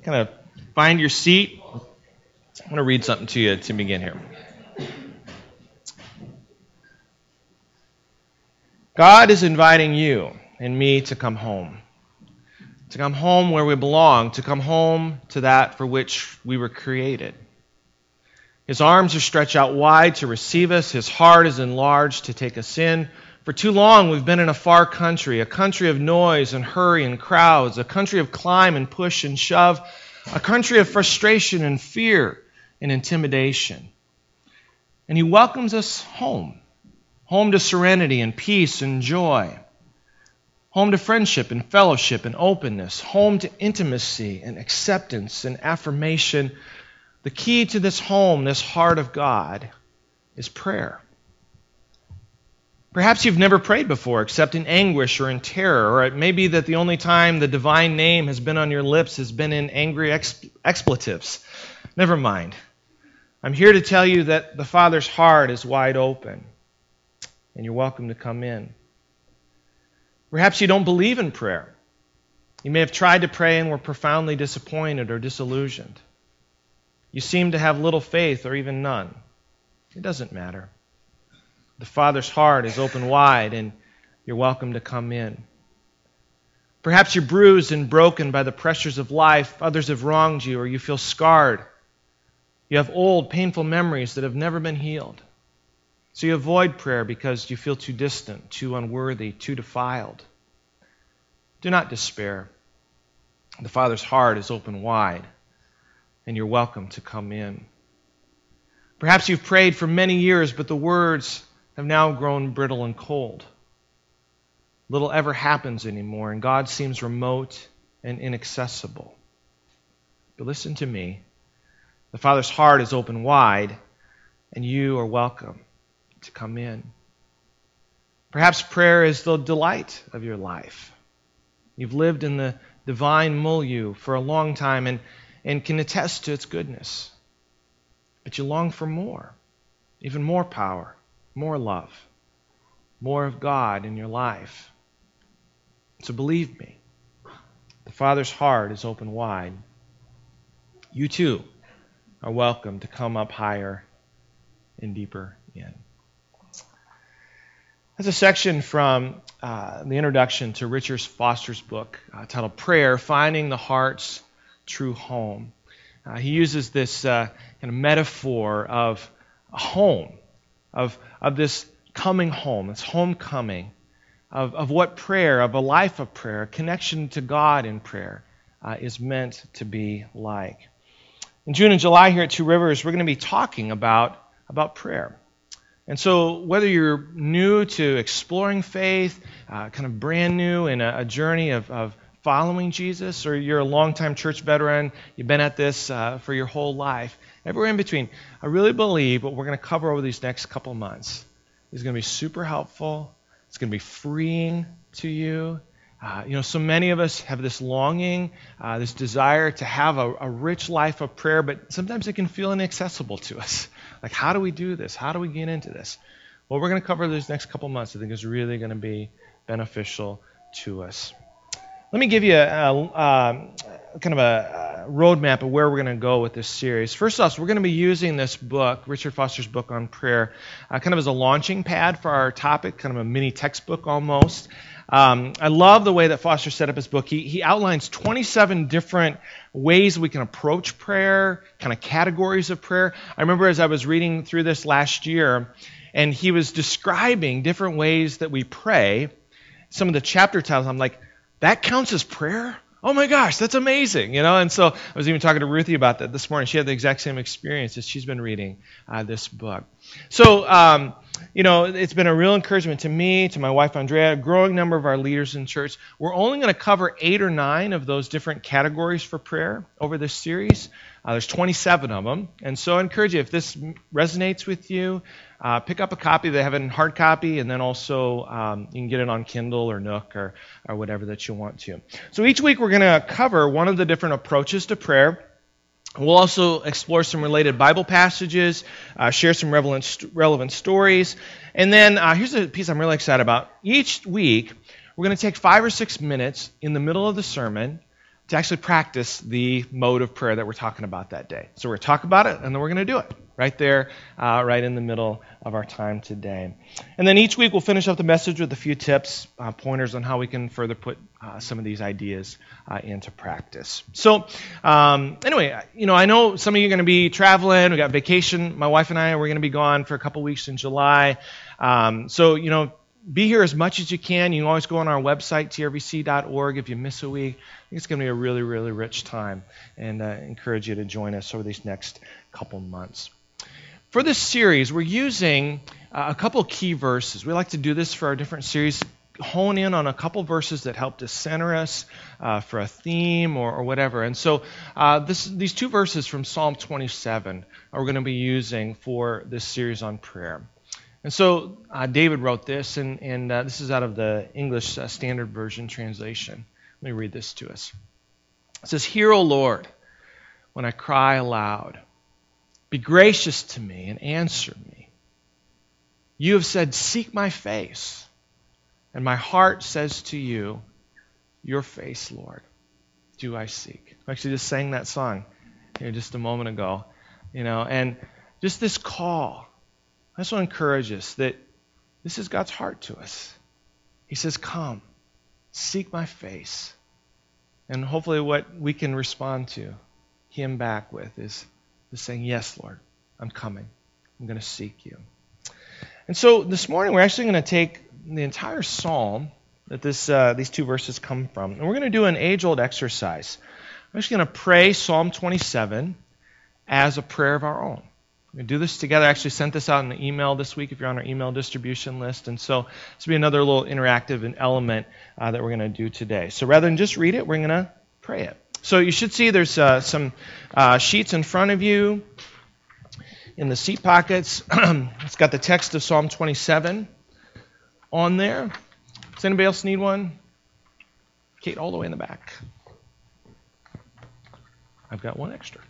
kind of find your seat. I want to read something to you to begin here. God is inviting you and me to come home where we belong, to come home to that for which we were created. His arms are stretched out wide to receive us. His heart is enlarged to take us in. For too long we've been in a far country, a country of noise and hurry and crowds, a country of climb and push and shove, a country of frustration and fear and intimidation. And He welcomes us home to serenity and peace and joy, home to friendship and fellowship and openness, home to intimacy and acceptance and affirmation. The key to this home, this heart of God, is prayer. Perhaps you've never prayed before except in anguish or in terror, or it may be that the only time the divine name has been on your lips has been in angry expletives. Never mind. I'm here to tell you that the Father's heart is wide open, and you're welcome to come in. Perhaps you don't believe in prayer. You may have tried to pray and were profoundly disappointed or disillusioned. You seem to have little faith or even none. It doesn't matter. The Father's heart is open wide, and you're welcome to come in. Perhaps you're bruised and broken by the pressures of life. Others have wronged you, or you feel scarred. You have old, painful memories that have never been healed. So you avoid prayer because you feel too distant, too unworthy, too defiled. Do not despair. The Father's heart is open wide, and you're welcome to come in. Perhaps you've prayed for many years, but the words have now grown brittle and cold. Little ever happens anymore, and God seems remote and inaccessible. But listen to me. The Father's heart is open wide, and you are welcome to come in. Perhaps prayer is the delight of your life. You've lived in the divine milieu for a long time and can attest to its goodness. But you long for more, even more power, more love, more of God in your life. So believe me, the Father's heart is open wide. You too are welcome to come up higher and deeper in. That's a section from the introduction to Richard Foster's book titled Prayer, Finding the Heart's True Home. He uses this kind of metaphor of a home, of this coming home, this homecoming, of what prayer, of a life of prayer, a connection to God in prayer is meant to be like. In June and July here at Two Rivers, we're going to be talking about prayer. And so whether you're new to exploring faith, kind of brand new in a journey of following Jesus, or you're a longtime church veteran, you've been at this for your whole life, everywhere in between, I really believe what we're going to cover over these next couple months is going to be super helpful. It's going to be freeing to you. So many of us have this longing, this desire to have a rich life of prayer, but sometimes it can feel inaccessible to us. Like, how do we do this? How do we get into this? What we're going to cover these next couple months, I think, is really going to be beneficial to us. Let me give you a kind of a roadmap of where we're going to go with this series. First off, we're going to be using this book, Richard Foster's book on prayer, kind of as a launching pad for our topic, kind of a mini textbook almost. I love the way that Foster set up his book. He outlines 27 different ways we can approach prayer, kind of categories of prayer. I remember as I was reading through this last year, and he was describing different ways that we pray. Some of the chapter titles, I'm like, that counts as prayer? Oh my gosh, that's amazing, And so I was even talking to Ruthie about that this morning. She had the exact same experience as she's been reading this book. So, it's been a real encouragement to me, to my wife Andrea, a growing number of our leaders in church. We're only going to cover 8 or 9 of those different categories for prayer over this series. There's 27 of them. And so I encourage you, if this resonates with you, pick up a copy. They have it in hard copy, and then also you can get it on Kindle or Nook or whatever that you want to. So each week we're going to cover one of the different approaches to prayer. We'll also explore some related Bible passages, share some relevant stories. And then here's a piece I'm really excited about. Each week, we're going to take 5 or 6 minutes in the middle of the sermon to actually practice the mode of prayer that we're talking about that day. So we're going to talk about it, and then we're going to do it right there, right in the middle of our time today. And then each week we'll finish up the message with a few tips, pointers on how we can further put some of these ideas into practice. So anyway, I know some of you are going to be traveling. We got vacation. My wife and I, we're going to be gone for a couple weeks in July. So be here as much as you can. You can always go on our website, trvc.org, if you miss a week. I think it's going to be a really, really rich time, and I encourage you to join us over these next couple months. For this series, we're using a couple key verses. We like to do this for our different series, hone in on a couple verses that help to center us for a theme or whatever. And so these two verses from Psalm 27 are we're going to be using for this series on prayer. And so David wrote this, and this is out of the English Standard Version translation. Let me read this to us. It says, "Hear, O Lord, when I cry aloud. Be gracious to me and answer me. You have said, seek my face. And my heart says to you, your face, Lord, do I seek." I actually just sang that song here just a moment ago. And just this call. I just want to encourage us that this is God's heart to us. He says, come, seek my face. And hopefully what we can respond to Him back with is saying, yes, Lord, I'm coming. I'm going to seek you. And so this morning we're actually going to take the entire psalm that these two verses come from, and we're going to do an age-old exercise. I'm just going to pray Psalm 27 as a prayer of our own. We're going to do this together. I actually sent this out in the email this week if you're on our email distribution list. And so this will be another little interactive element that we're going to do today. So rather than just read it, we're going to pray it. So you should see there's some sheets in front of you in the seat pockets. It's got the text of Psalm 27 on there. Does anybody else need one? Kate, all the way in the back. I've got one extra.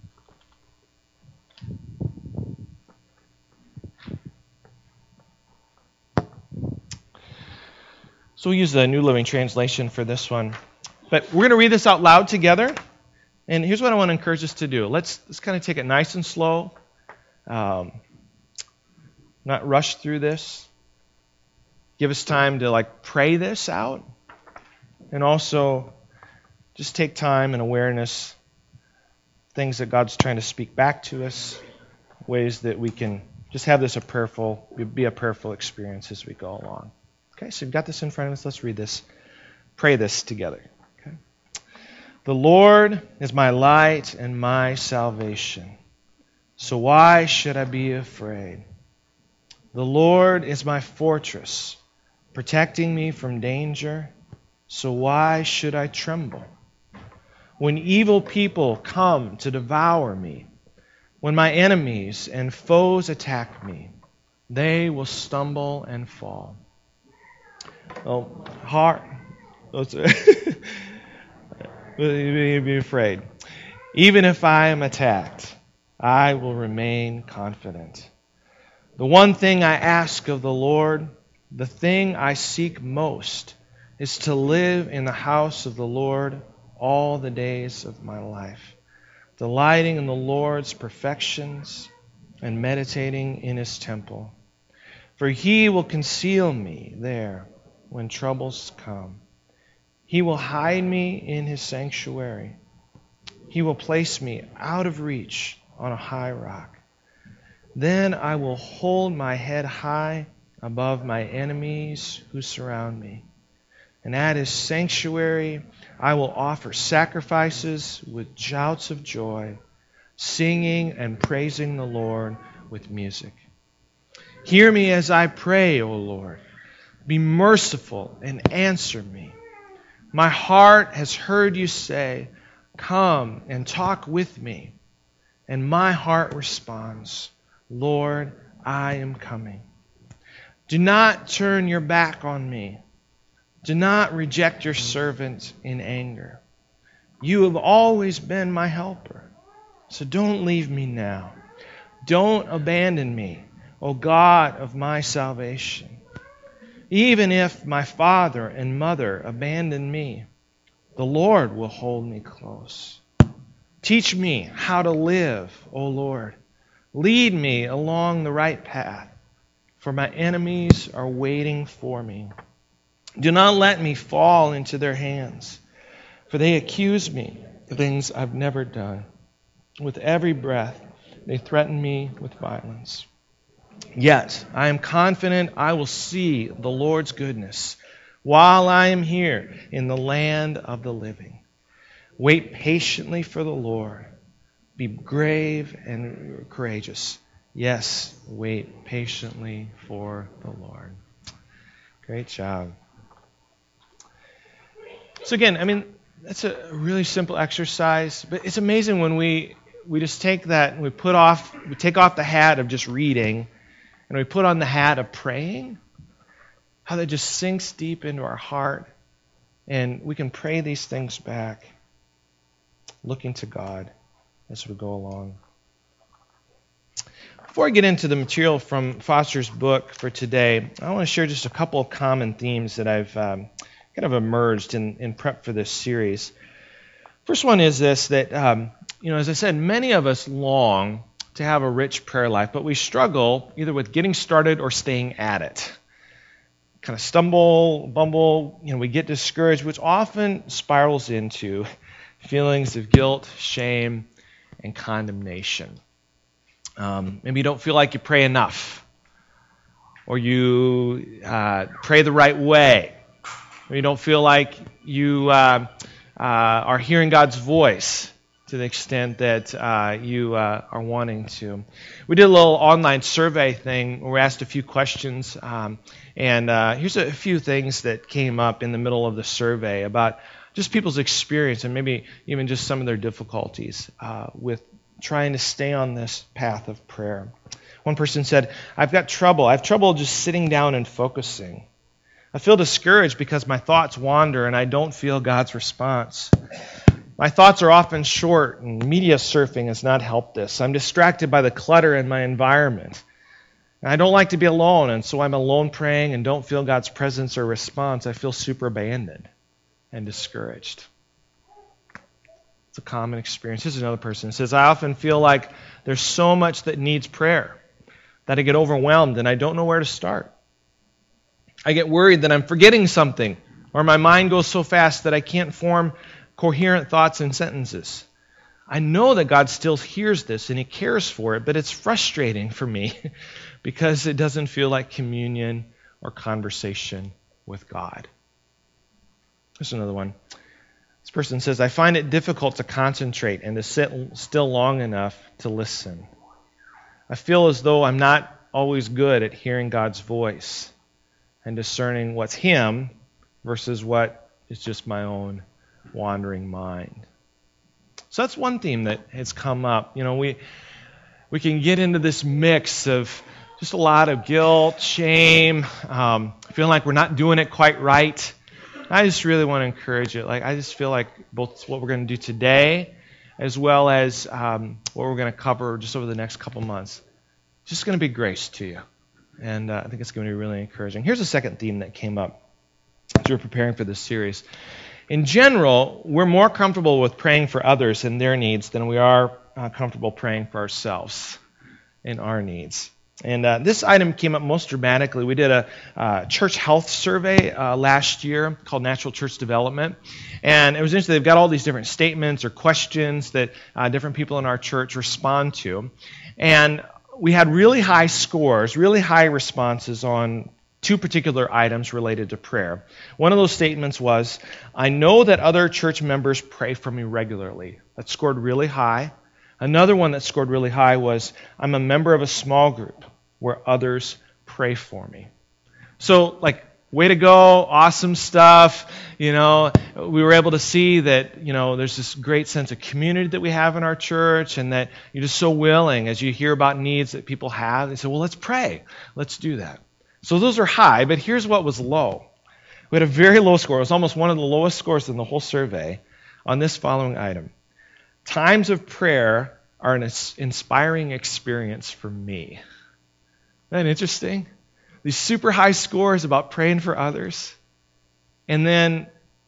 So we'll use the New Living Translation for this one. But we're going to read this out loud together. And here's what I want to encourage us to do. Let's kind of take it nice and slow. Not rush through this. Give us time to pray this out. And also just take time and awareness, things that God's trying to speak back to us, ways that we can just have this be a prayerful experience as we go along. Okay, so you've got this in front of us. Let's read this. Pray this together. Okay. The Lord is my light and my salvation. So why should I be afraid? The Lord is my fortress, protecting me from danger. So why should I tremble? When evil people come to devour me, when my enemies and foes attack me, they will stumble and fall. Oh, heart. Be afraid. Even if I am attacked, I will remain confident. The one thing I ask of the Lord, the thing I seek most, is to live in the house of the Lord all the days of my life, delighting in the Lord's perfections and meditating in His temple. For He will conceal me there when troubles come. He will hide me in His sanctuary. He will place me out of reach on a high rock. Then I will hold my head high above my enemies who surround me. And at His sanctuary I will offer sacrifices with shouts of joy, singing and praising the Lord with music. Hear me as I pray, O Lord. Be merciful and answer me. My heart has heard you say, come and talk with me. And my heart responds, Lord, I am coming. Do not turn your back on me. Do not reject your servant in anger. You have always been my helper, so don't leave me now. Don't abandon me, O God of my salvation. Even if my father and mother abandon me, The Lord will hold me close. Teach me how to live, O Lord. Lead me along the right path, for my enemies are waiting for me. Do not let me fall into their hands, for they accuse me of things I've never done. With every breath, they threaten me with violence. Yet I am confident I will see the Lord's goodness while I am here in the land of the living. Wait patiently for the Lord. Be brave and courageous. Yes, wait patiently for the Lord. Great job. So again, that's a really simple exercise, but it's amazing when we just take that and we take off the hat of just reading and we put on the hat of praying, how that just sinks deep into our heart and we can pray these things back, looking to God as we go along. Before I get into the material from Foster's book for today, I want to share just a couple of common themes that I've kind of emerged in prep for this series. First one is this, that, as I said, many of us long to have a rich prayer life, but we struggle either with getting started or staying at it. Kind of stumble, bumble, we get discouraged, which often spirals into feelings of guilt, shame, and condemnation. Maybe you don't feel like you pray enough, or you pray the right way, or you don't feel like you are hearing God's voice to the extent that you are wanting to. We did a little online survey thing where we asked a few questions, and here's a few things that came up in the middle of the survey about just people's experience and maybe even just some of their difficulties with trying to stay on this path of prayer. One person said, I have trouble just sitting down and focusing. I feel discouraged because my thoughts wander and I don't feel God's response. My thoughts are often short, and media surfing has not helped this. I'm distracted by the clutter in my environment. And I don't like to be alone, and so I'm alone praying and don't feel God's presence or response. I feel super abandoned and discouraged. It's a common experience. Here's another person who says, I often feel like there's so much that needs prayer that I get overwhelmed and I don't know where to start. I get worried that I'm forgetting something, or my mind goes so fast that I can't form coherent thoughts and sentences. I know that God still hears this and He cares for it, but it's frustrating for me because it doesn't feel like communion or conversation with God. Here's another one. This person says, I find it difficult to concentrate and to sit still long enough to listen. I feel as though I'm not always good at hearing God's voice and discerning what's Him versus what is just my own wandering mind. So that's one theme that has come up. We can get into this mix of just a lot of guilt, shame, feeling like we're not doing it quite right. I just really want to encourage it. I just feel like both what we're going to do today as well as what we're going to cover just over the next couple months, it's just going to be grace to you. And I think it's going to be really encouraging. Here's a second theme that came up as we were preparing for this series. In general, we're more comfortable with praying for others and their needs than we are comfortable praying for ourselves and our needs. And this item came up most dramatically. We did a church health survey last year called Natural Church Development. And it was interesting. They've got all these different statements or questions that different people in our church respond to. And we had really high scores, really high responses on two particular items related to prayer. One of those statements was, I know that other church members pray for me regularly. That scored really high. Another one that scored really high was, I'm a member of a small group where others pray for me. So, way to go, awesome stuff. We were able to see that, there's this great sense of community that we have in our church and that you're just so willing as you hear about needs that people have. They say, well, let's pray. Let's do that. So those are high, but here's what was low. We had a very low score. It was almost one of the lowest scores in the whole survey on this following item. Times of prayer are an inspiring experience for me. Isn't that interesting? These super high scores about praying for others. And then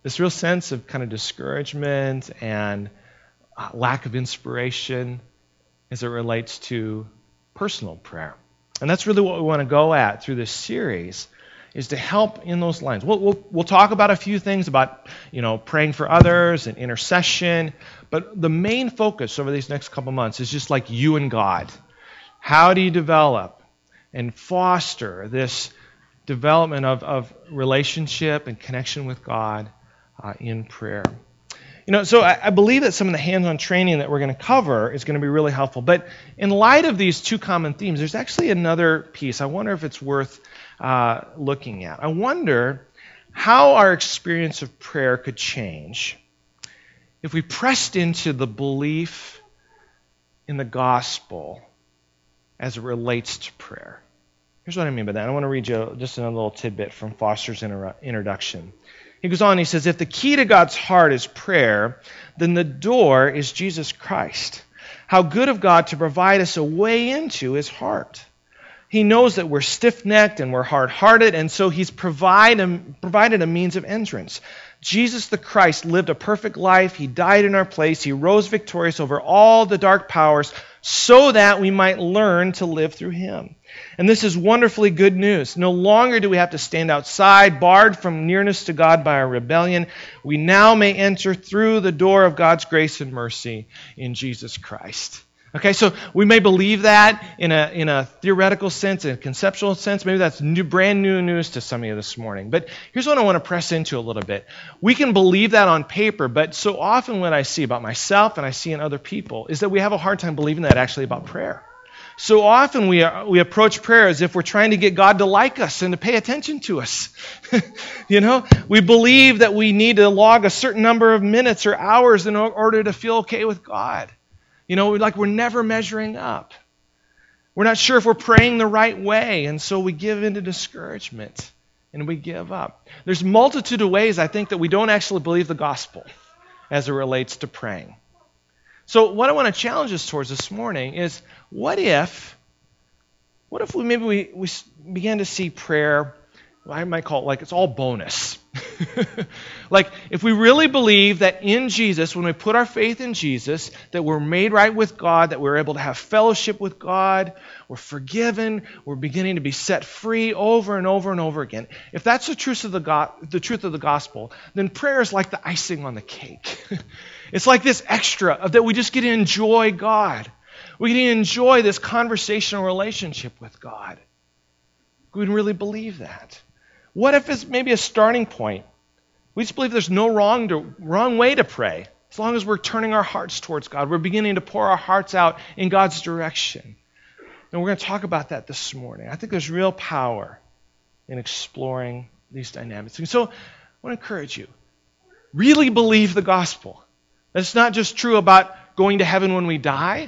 this real sense of kind of discouragement and lack of inspiration as it relates to personal prayer. And that's really what we want to go at through this series, is to help in those lines. We'll talk about a few things about, praying for others and intercession, but the main focus over these next couple months is just like you and God. How do you develop and foster this development of relationship and connection with God in prayer? So I believe that some of the hands-on training that we're going to cover is going to be really helpful. But in light of these two common themes, there's actually another piece. I wonder if it's worth looking at. I wonder how our experience of prayer could change if we pressed into the belief in the gospel as it relates to prayer. Here's what I mean by that. I want to read you just another little tidbit from Foster's introduction. He goes on, he says, if the key to God's heart is prayer, then the door is Jesus Christ. How good of God to provide us a way into his heart. He knows that we're stiff-necked and we're hard-hearted, and so he's provided a means of entrance. Jesus the Christ lived a perfect life. He died in our place. He rose victorious over all the dark powers so that we might learn to live through him. And this is wonderfully good news. No longer do we have to stand outside, barred from nearness to God by our rebellion. We now may enter through the door of God's grace and mercy in Jesus Christ. Okay, so we may believe that in a theoretical sense, in a conceptual sense. Maybe that's brand new news to some of you this morning. But here's what I want to press into a little bit. We can believe that on paper, but so often what I see about myself and I see in other people is that we have a hard time believing that actually about prayer. So often we approach prayer as if we're trying to get God to like us and to pay attention to us. We believe that we need to log a certain number of minutes or hours in order to feel okay with God. We're never measuring up. We're not sure if we're praying the right way, and so we give into discouragement and we give up. There's a multitude of ways, I think, that we don't actually believe the gospel as it relates to praying. So what I want to challenge us towards this morning is, what if we began to see prayer, I might call it like it's all bonus. Like, if we really believe that in Jesus, when we put our faith in Jesus, that we're made right with God, that we're able to have fellowship with God, we're forgiven, we're beginning to be set free over and over and over again. If that's the truth of the gospel, then prayer is like the icing on the cake. It's like this extra that we just get to enjoy God. We get to enjoy this conversational relationship with God. We can really believe that. What if it's maybe a starting point? We just believe there's no wrong way to pray. As long as we're turning our hearts towards God, we're beginning to pour our hearts out in God's direction. And we're going to talk about that this morning. I think there's real power in exploring these dynamics. And so I want to encourage you, really believe the gospel. That it's not just true about going to heaven when we die,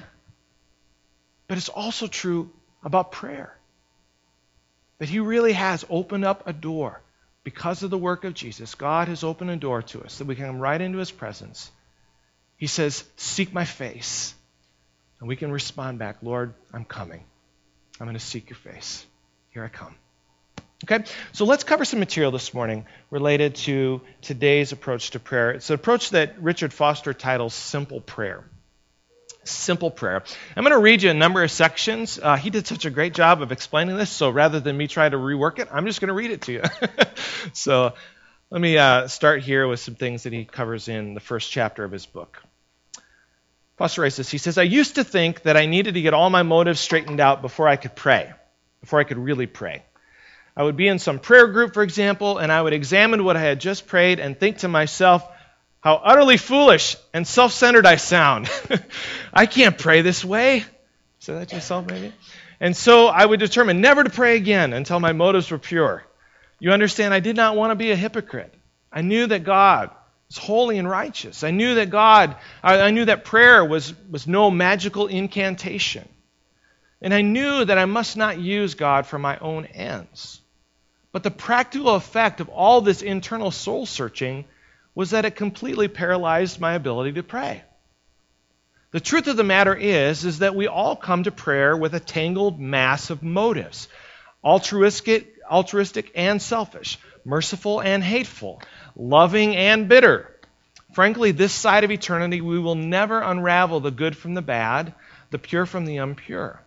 but it's also true about prayer. That he really has opened up a door. Because of the work of Jesus, God has opened a door to us that we can come right into his presence. He says, seek my face. And we can respond back, Lord, I'm coming. I'm going to seek your face. Here I come. Okay, so let's cover some material this morning related to today's approach to prayer. It's an approach that Richard Foster titles Simple Prayer. Simple prayer. I'm going to read you a number of sections. He did such a great job of explaining this, so rather than me try to rework it, I'm just going to read it to you. So let me start here with some things that he covers in the first chapter of his book. Foster writes this. He says, I used to think that I needed to get all my motives straightened out before I could pray, before I could really pray. I would be in some prayer group, for example, and I would examine what I had just prayed and think to myself, how utterly foolish and self-centered I sound. I can't pray this way. Say that to yourself, maybe? And so I would determine never to pray again until my motives were pure. You understand, I did not want to be a hypocrite. I knew that God was holy and righteous. I knew that prayer was no magical incantation. And I knew that I must not use God for my own ends. But the practical effect of all this internal soul searching was that it completely paralyzed my ability to pray. The truth of the matter is that we all come to prayer with a tangled mass of motives, altruistic and selfish. merciful and hateful, loving and bitter. Frankly, this side of eternity, we will never unravel the good from the bad, the pure from the impure.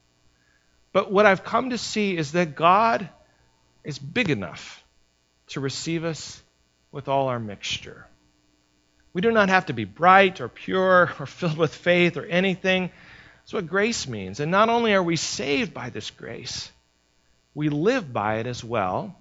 But what I've come to see is that God is big enough to receive us with all our mixture. We do not have to be bright or pure or filled with faith or anything. That's what grace means. And not only are we saved by this grace, we live by it as well,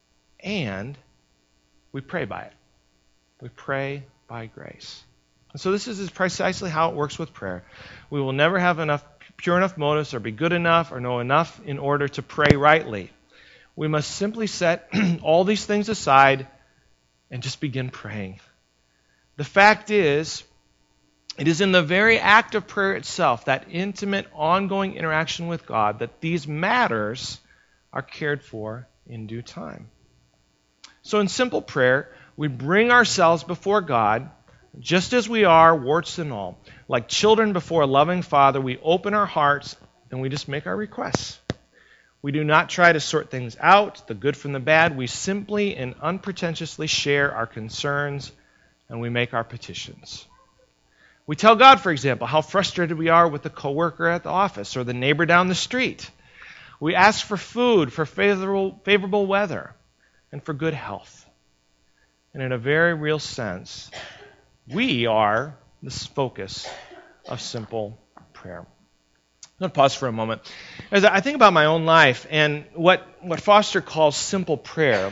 and we pray by it. We pray by grace. And so this is precisely how it works with prayer. We will never have pure enough motives or be good enough or know enough in order to pray rightly. We must simply set all these things aside and just begin praying. The fact is, it is in the very act of prayer itself, that intimate, ongoing interaction with God, that these matters are cared for in due time. So in simple prayer, we bring ourselves before God, just as we are, warts and all. Like children before a loving Father, we open our hearts and we just make our requests. We do not try to sort things out, the good from the bad. We simply and unpretentiously share our concerns and we make our petitions. We tell God, for example, how frustrated we are with the coworker at the office or the neighbor down the street. We ask for food, for favorable weather, and for good health. And in a very real sense, we are the focus of simple prayer. I'm going to pause for a moment. As I think about my own life and what Foster calls simple prayer,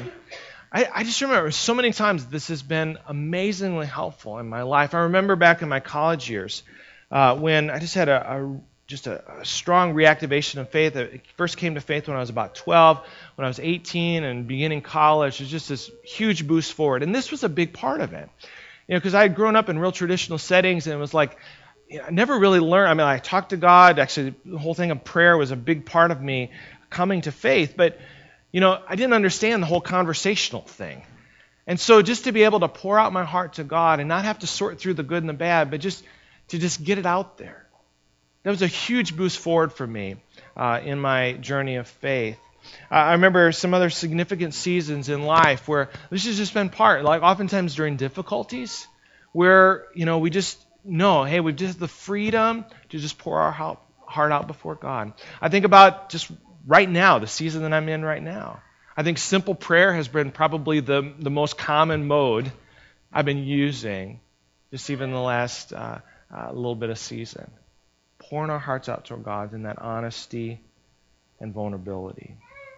I just remember so many times this has been amazingly helpful in my life. I remember back in my college years when I just had a strong reactivation of faith. I first came to faith when I was about 12. When I was 18 and beginning college, it was just this huge boost forward. And this was a big part of it. Because I had grown up in real traditional settings, and it was like, I never really learned. I mean, I talked to God. Actually, the whole thing of prayer was a big part of me coming to faith. But, I didn't understand the whole conversational thing. And so just to be able to pour out my heart to God and not have to sort through the good and the bad, but just to get it out there. That was a huge boost forward for me in my journey of faith. I remember some other significant seasons in life where this has just been part, like oftentimes during difficulties, where, we just know, hey, we've just the freedom to just pour our heart out before God. I think about just right now, the season that I'm in right now. I think simple prayer has been probably the most common mode I've been using just even the last little bit of season. Pouring our hearts out to God in that honesty and vulnerability.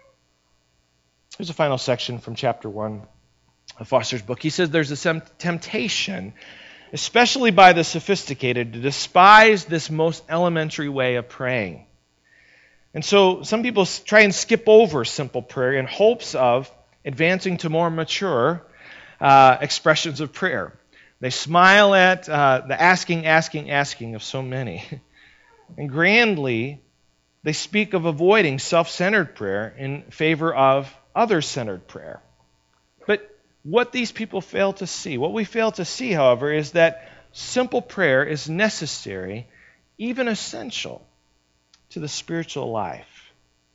Here's a final section from chapter 1 of Foster's book. He says there's a temptation, especially by the sophisticated, to despise this most elementary way of praying. And so some people try and skip over simple prayer in hopes of advancing to more mature expressions of prayer. They smile at the asking of so many. And grandly, they speak of avoiding self-centered prayer in favor of other-centered prayer. But what these people fail to see, what we fail to see, however, is that simple prayer is necessary, even essential, to the spiritual life.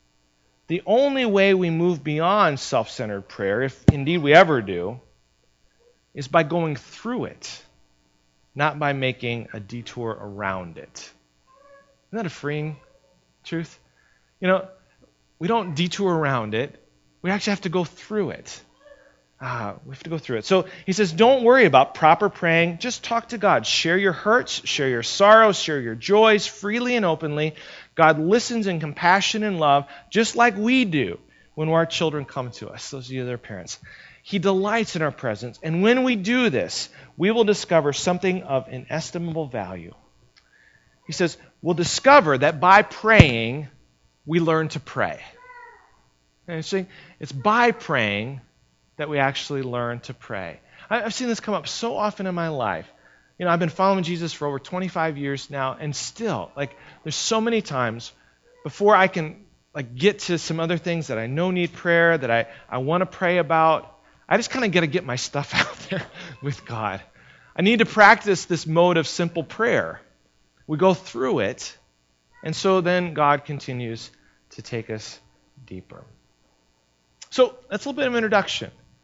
The only way we move beyond self-centered prayer, if indeed we ever do, is by going through it, not by making a detour around it. Isn't that a freeing truth? We don't detour around it. We actually have to go through it. We have to go through it. So he says, don't worry about proper praying. Just talk to God. Share your hurts, share your sorrows, share your joys freely and openly. God listens in compassion and love, just like we do when our children come to us, those of you that are parents. He delights in our presence. And when we do this, we will discover something of inestimable value. He says, we'll discover that by praying, we learn to pray. And it's by praying that we actually learn to pray. I've seen this come up so often in my life. I've been following Jesus for over 25 years now, and still, there's so many times before I can get to some other things that I know need prayer, that I want to pray about, I just kind of got to get my stuff out there with God. I need to practice this mode of simple prayer. We go through it, and so then God continues to take us deeper. So that's a little bit of an introduction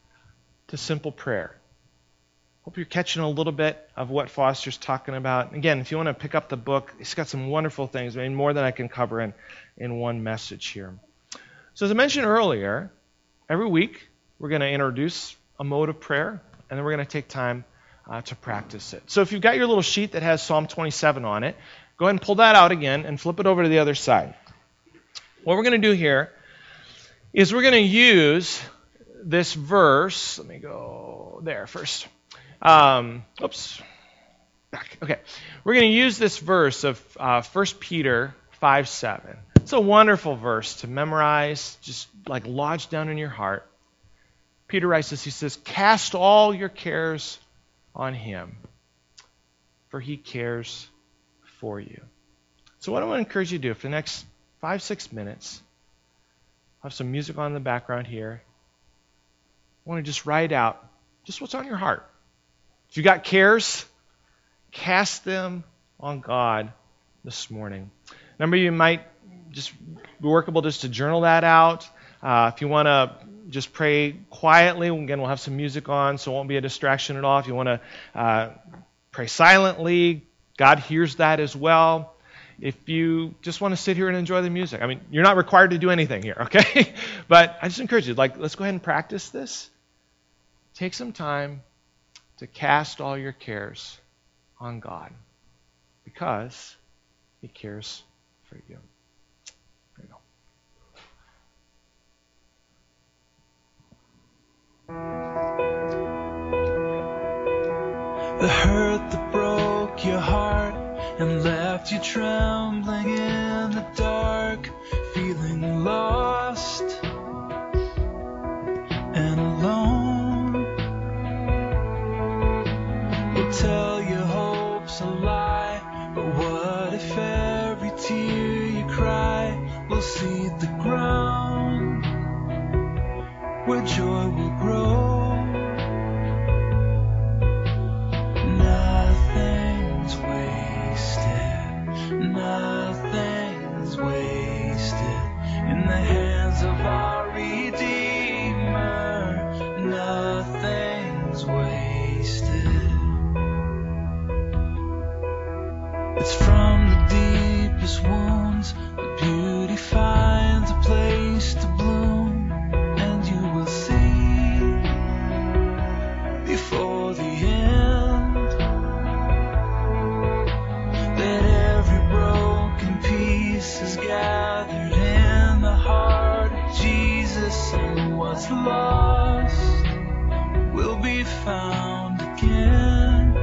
to simple prayer. Hope you're catching a little bit of what Foster's talking about. Again, if you want to pick up the book, it's got some wonderful things, more than I can cover in one message here. So as I mentioned earlier, every week we're going to introduce a mode of prayer, and then we're going to take time to practice it. So if you've got your little sheet that has Psalm 27 on it, go ahead and pull that out again and flip it over to the other side. What we're going to do here is we're going to use this verse. Let me go there first. Oops. Back. Okay. We're going to use this verse of 1 Peter 5:7. It's a wonderful verse to memorize, just like lodge down in your heart. Peter writes this. He says, "Cast all your cares on him, for he cares for you." So what I want to encourage you to do for the next 5-6 minutes, I'll have some music on in the background here. I want to just write out just what's on your heart. If you got cares, cast them on God this morning. Number of you might just be workable just to journal that out. If you want to just pray quietly, again, we'll have some music on, so it won't be a distraction at all. If you want to pray silently, God hears that as well. If you just want to sit here and enjoy the music, you're not required to do anything here, okay? But I just encourage you, let's go ahead and practice this. Take some time to cast all your cares on God, because he cares for you. There you go. The hurt that broke your heart and left you trembling in the dark, feeling lost and alone. Tell your hopes a lie, but what if every tear you cry will seed the ground where joy will grow? Nothing's wasted, nothing's wasted in the hands of our Redeemer. Nothing's wasted. It's from the deepest wounds that beauty finds a place to bloom, and you will see before the end that every broken piece is gathered in the heart of Jesus, and what's lost will be found again.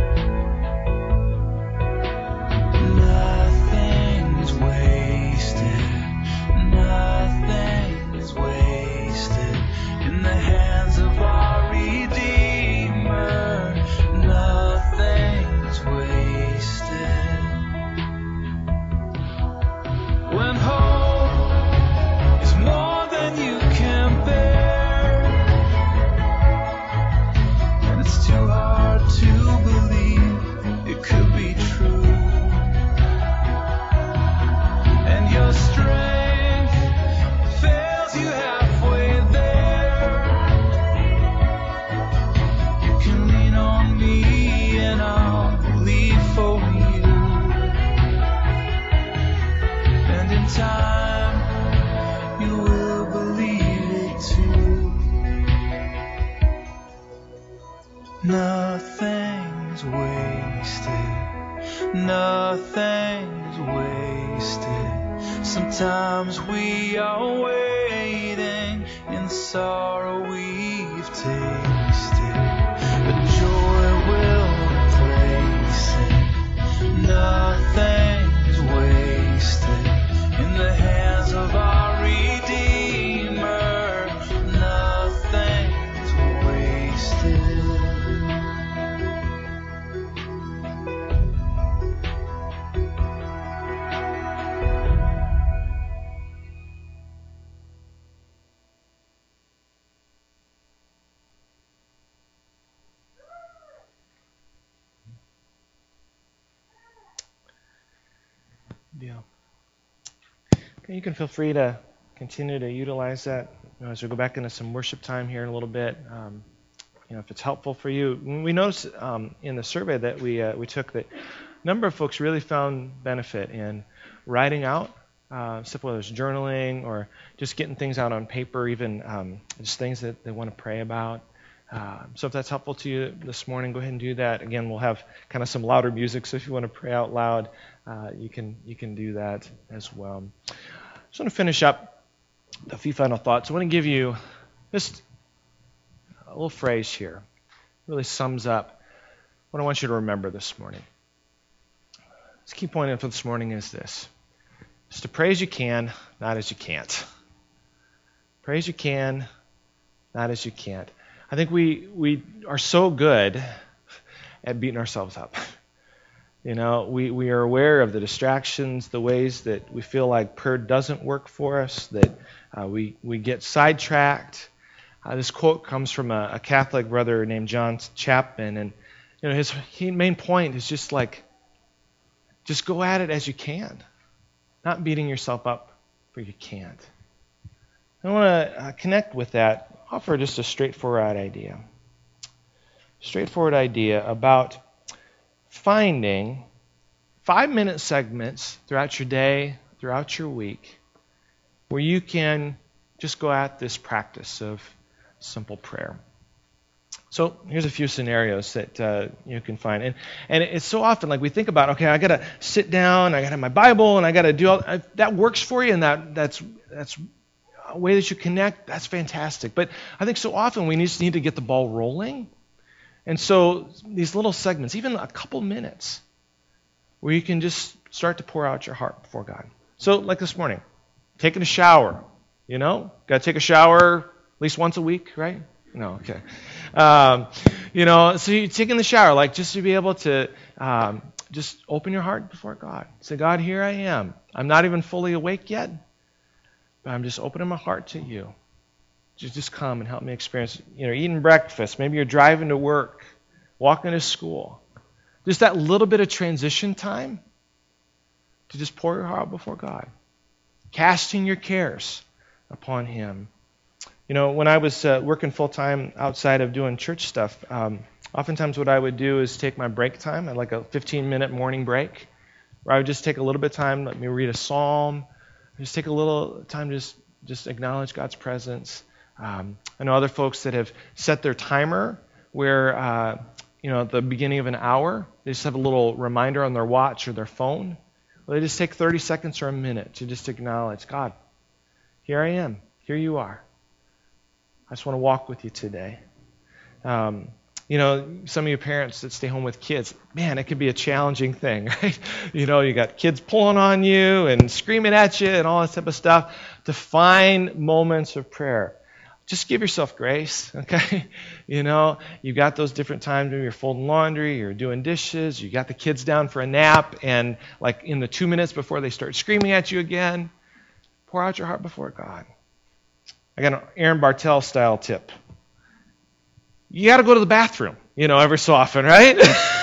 Nothing's wasted, nothing's wasted. Sometimes we are waiting in sorrow we've tasted, but joy will replace it. Nothing's wasted in the hands of our Redeemer. Nothing's wasted. Deal. Okay, you can feel free to continue to utilize that as we go back into some worship time here in a little bit. if it's helpful for you. We noticed in the survey that we took that a number of folks really found benefit in writing out stuff, whether it's journaling or just getting things out on paper, even just things that they want to pray about. So if that's helpful to you this morning, go ahead and do that. Again, we'll have kind of some louder music, so if you want to pray out loud, you can do that as well. I just want to finish up a few final thoughts. I want to give you just a little phrase here. It really sums up what I want you to remember this morning. The key point for this morning is this. It's to pray as you can, not as you can't. Pray as you can, not as you can't. I think we are so good at beating ourselves up. We are aware of the distractions, the ways that we feel like prayer doesn't work for us, that we get sidetracked. This quote comes from a Catholic brother named John Chapman, and his main point is just go at it as you can, not beating yourself up for you can't. I want to connect with that, offer just a straightforward idea. Straightforward idea about finding 5-minute segments throughout your day, throughout your week, where you can just go at this practice of simple prayer. So here's a few scenarios that you can find. And it's so often like we think about, okay, I got to sit down, I got to have my Bible, and I got to do all that works for you, and that's a way that you connect. That's fantastic. But I think so often we just need to get the ball rolling. And so these little segments, even a couple minutes, where you can just start to pour out your heart before God. So like this morning, taking a shower, got to take a shower at least once a week, right? No, okay. So you're taking the shower, just to be able to just open your heart before God. Say, God, here I am. I'm not even fully awake yet, but I'm just opening my heart to you. Just come and help me experience, eating breakfast. Maybe you're driving to work, walking to school. Just that little bit of transition time to just pour your heart before God. Casting your cares upon Him. When I was working full-time outside of doing church stuff, oftentimes what I would do is take my break time. I had a 15-minute morning break where I would just take a little bit of time, let me read a psalm, just take a little time to just acknowledge God's presence. I know other folks that have set their timer where, at the beginning of an hour, they just have a little reminder on their watch or their phone. Well, they just take 30 seconds or a minute to just acknowledge, God, here I am, here you are. I just want to walk with you today. Some of you parents that stay home with kids, man, it can be a challenging thing, right? You got kids pulling on you and screaming at you and all that type of stuff. To find moments of prayer. Just give yourself grace, okay? You've got those different times when you're folding laundry, you're doing dishes, you got the kids down for a nap, and in the 2 minutes before they start screaming at you again, pour out your heart before God. I got an Aaron Bartell style tip. You got to go to the bathroom, every so often, right?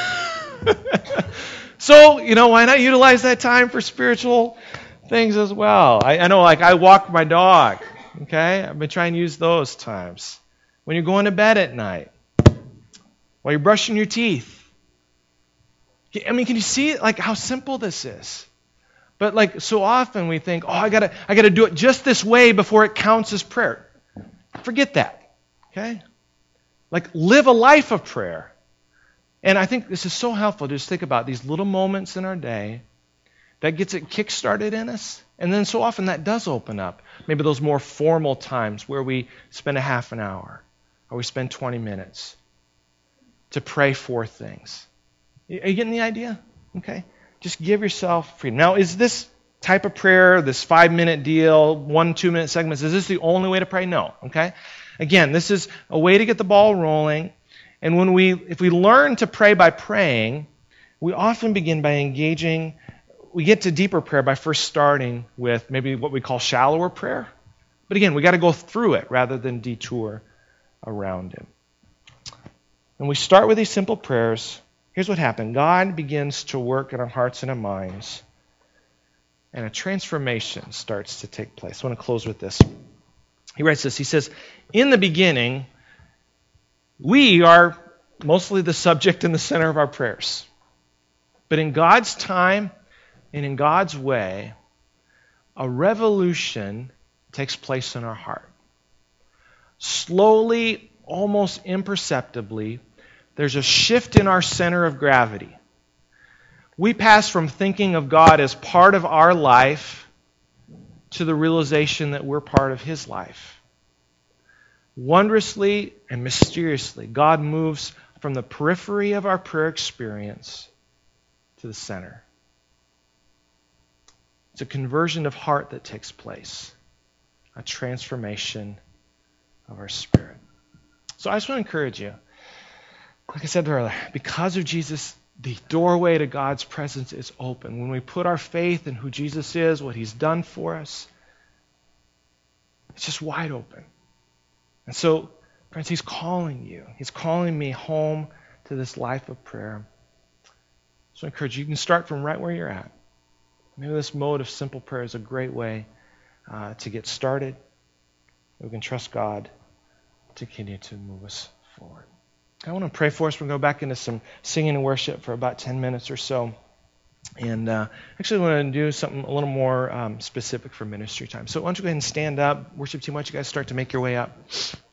So, why not utilize that time for spiritual things as well? I know, I walk my dog, okay? I've been trying to use those times. When you're going to bed at night, while you're brushing your teeth. Can you see how simple this is? But so often we think, I gotta do it just this way before it counts as prayer. Forget that. Okay? Live a life of prayer. And I think this is so helpful to just think about these little moments in our day that gets it kick-started in us. And then so often that does open up. Maybe those more formal times where we spend a half an hour or we spend 20 minutes to pray for things. Are you getting the idea? Okay? Just give yourself freedom. Now, is this type of prayer, this 5-minute deal, 1-2 minute segments, is this the only way to pray? No. Okay? Again, this is a way to get the ball rolling. And if we learn to pray by praying, we often begin by engaging. We get to deeper prayer by first starting with maybe what we call shallower prayer. But again, we got to go through it rather than detour around it. When we start with these simple prayers, here's what happened. God begins to work in our hearts and our minds, and a transformation starts to take place. I want to close with this. He writes this. He says, in the beginning, We are mostly the subject and the center of our prayers. But in God's time and in God's way, a revolution takes place in our heart. Slowly, almost imperceptibly, there's a shift in our center of gravity. We pass from thinking of God as part of our life to the realization that we're part of His life. Wondrously and mysteriously, God moves from the periphery of our prayer experience to the center. It's a conversion of heart that takes place, a transformation of our spirit. So I just want to encourage you, like I said earlier, because of Jesus, the doorway to God's presence is open. When we put our faith in who Jesus is, what He's done for us, it's just wide open. And so, friends, He's calling you. He's calling me home to this life of prayer. So I encourage you, you can start from right where you're at. Maybe this mode of simple prayer is a great way to get started. We can trust God to continue to move us forward. I want to pray for us. We're going to go back into some singing and worship for about 10 minutes or so. And actually, I want to do something a little more specific for ministry time. So why don't you go ahead and stand up. Worship team, why don't you guys start to make your way up.